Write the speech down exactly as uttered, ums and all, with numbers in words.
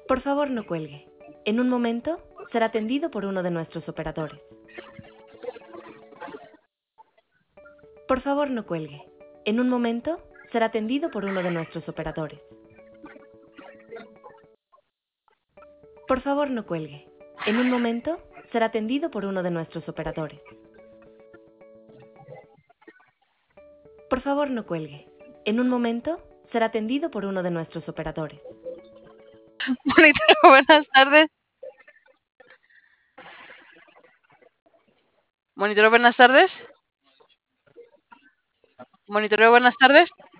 Por favor, no cuelgue. En un momento será atendido por uno de nuestros operadores. Por favor, no cuelgue. En un momento será atendido por uno de nuestros operadores. Por favor, no cuelgue. En un momento será atendido por uno de nuestros operadores. Por favor, no cuelgue. En un momento será atendido por uno de nuestros operadores. Monitoreo, buenas tardes. Monitoreo, buenas tardes. Monitoreo, buenas tardes.